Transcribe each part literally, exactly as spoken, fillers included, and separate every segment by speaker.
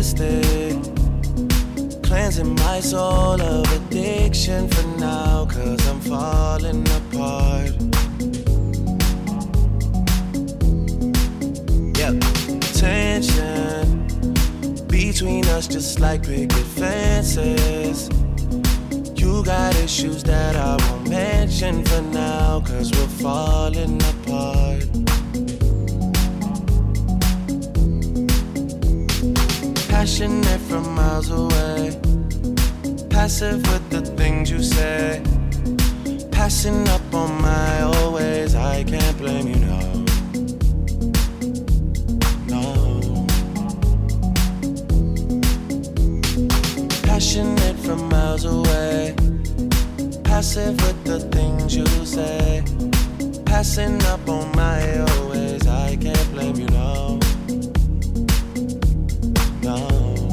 Speaker 1: twisted, cleansing my soul of addiction for now, cause I'm falling apart. Yep, tension between us just like picket fences. You got issues that I won't mention for now, cause we're falling apart. Passionate from miles away, passive with the things you say, passing up on my always. I can't blame you, no. No. Passionate from miles away, passive with the things you say, passing up on my always. I can't blame you, no. No.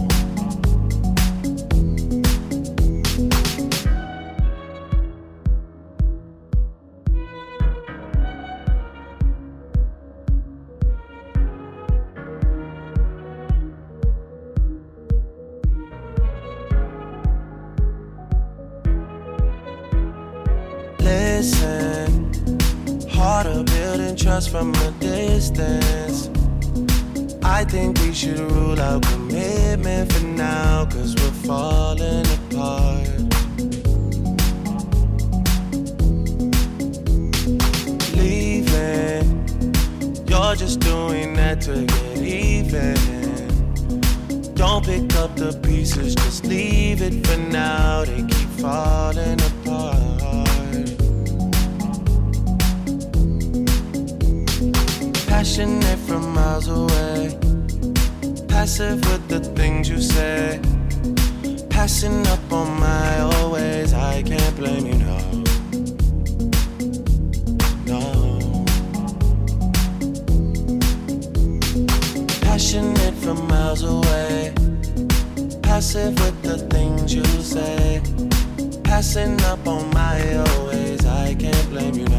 Speaker 1: Listen, harder building trust from a distance. I think we should rule out commitment for now, cause we're falling apart. Leaving, you're just doing that to get even. Don't pick up the pieces, just leave it for now. They keep falling apart. Passionate from miles away, passive with the things you say, passing up on my always. I can't blame you, no. No. Passionate from miles away, passive with the things you say, passing up on my always. I can't blame you, no.